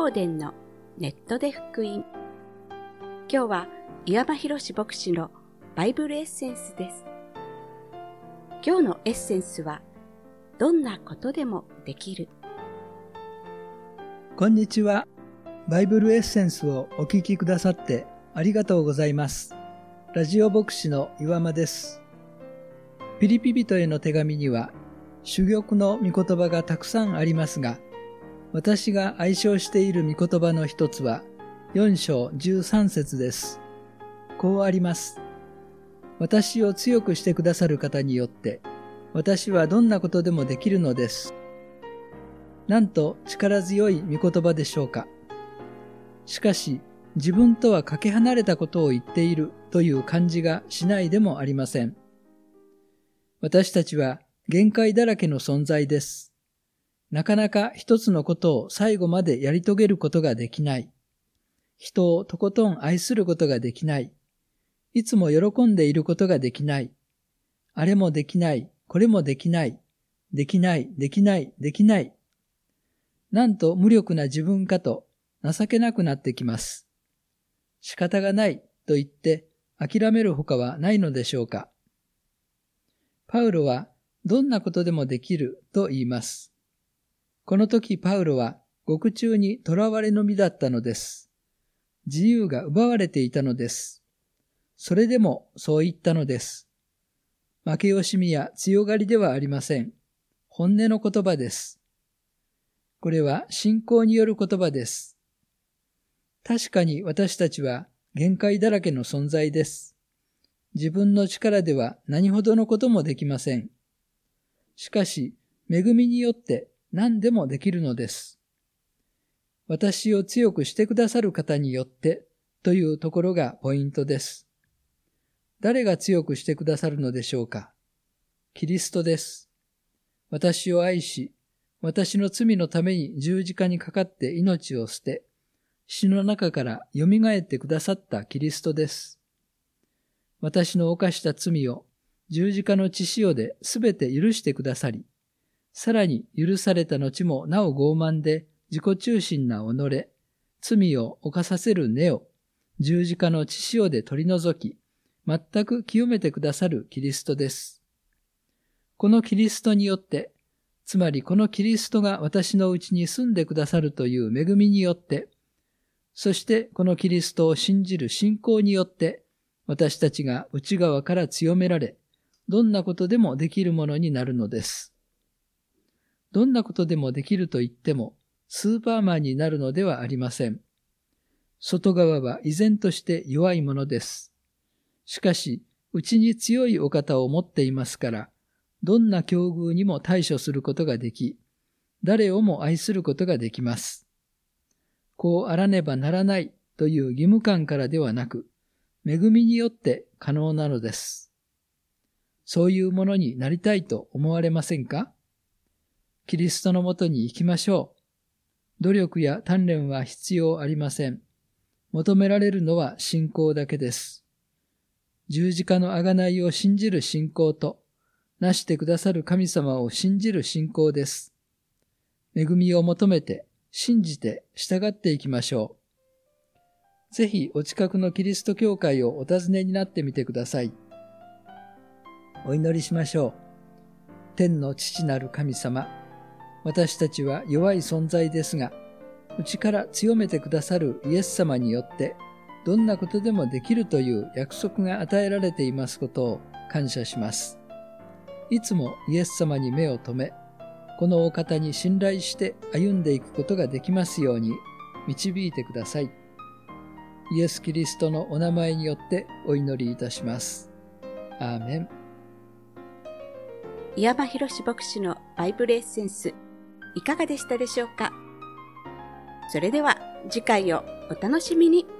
光伝のネットで福音。今日は岩間博牧師のバイブルエッセンスです。今日のエッセンスは、どんなことでもできる。 こんにちは。バイブルエッセンスをお聞きくださってありがとうございます。ラジオ牧師の岩間です。ピリピ人への手紙には珠玉の御言葉がたくさんありますが、私が愛唱している御言葉の一つは4章13節です。こうあります。私を強くしてくださる方によって、私はどんなことでもできるのです。なんと力強い御言葉でしょうか。しかし、自分とはかけ離れたことを言っているという感じがしないでもありません。私たちは限界だらけの存在です。なかなか一つのことを最後までやり遂げることができない。人をとことん愛することができない。いつも喜んでいることができない。あれもできない、これもできない。できない、できない、できない。なんと無力な自分かと情けなくなってきます。仕方がないと言って諦めるほかはないのでしょうか。パウロはどんなことでもできると言います。この時パウロは獄中に囚われの身だったのです。自由が奪われていたのです。それでもそう言ったのです。負け惜しみや強がりではありません。本音の言葉です。これは信仰による言葉です。確かに私たちは限界だらけの存在です。自分の力では何ほどのこともできません。しかし、恵みによって何でもできるのです。私を強くしてくださる方によってというところがポイントです。誰が強くしてくださるのでしょうか。キリストです。私を愛し、私の罪のために十字架にかかって命を捨て、死の中から蘇ってくださったキリストです。私の犯した罪を十字架の血潮ですべて許してくださり、さらに許された後もなお傲慢で自己中心な己、罪を犯させる根を十字架の血潮で取り除き、全く清めてくださるキリストです。このキリストによって、つまりこのキリストが私のうちに住んでくださるという恵みによって、そしてこのキリストを信じる信仰によって、私たちが内側から強められ、どんなことでもできるものになるのです。どんなことでもできると言っても、スーパーマンになるのではありません。外側は依然として弱いものです。しかし、内に強いお方を持っていますから、どんな境遇にも対処することができ、誰をも愛することができます。こうあらねばならないという義務感からではなく、恵みによって可能なのです。そういうものになりたいと思われませんか？キリストのもとに行きましょう。努力や鍛錬は必要ありません。求められるのは信仰だけです。十字架の贖いを信じる信仰と、なしてくださる神様を信じる信仰です。恵みを求めて、信じて従っていきましょう。ぜひお近くのキリスト教会をお訪ねになってみてください。お祈りしましょう。天の父なる神様、私たちは弱い存在ですが、内から強めてくださるイエス様によって、どんなことでもできるという約束が与えられていますことを感謝します。いつもイエス様に目を留め、このお方に信頼して歩んでいくことができますように導いてください。イエス・キリストのお名前によってお祈りいたします。アーメン。 岩間博牧師のバイブルエッセンス、いかがでしたでしょうか。それでは次回をお楽しみに。